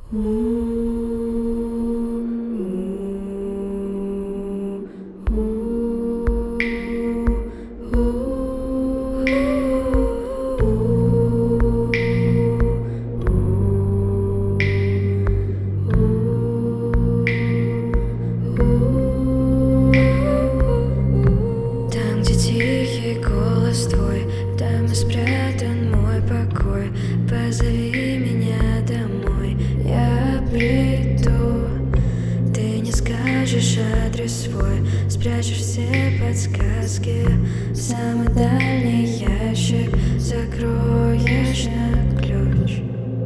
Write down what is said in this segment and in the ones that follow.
Там, где тихий голос твой, там и спрятан мой покой. Позови меня домой, я приду. Ты не скажешь адрес свой, спрячешь все подсказки в самый дальний ящик, закроешь на ключ.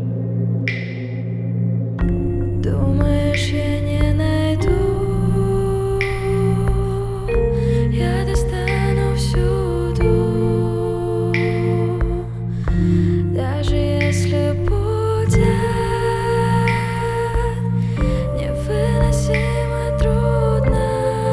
Думаешь, я не найду? Я достану всюду, даже если будет невыносимо трудно.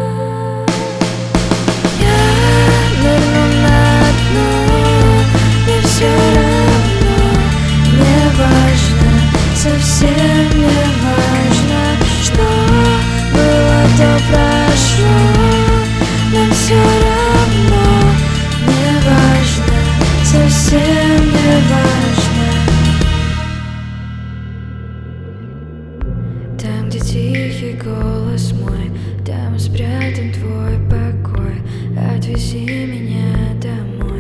Я нырну на дно, мне все равно, не важно, совсем не важно, что было, то прошло. Нам все равно, не важно, совсем не важно. Там, где тихий голос мой, там спрятан твой покой. Отвези меня домой.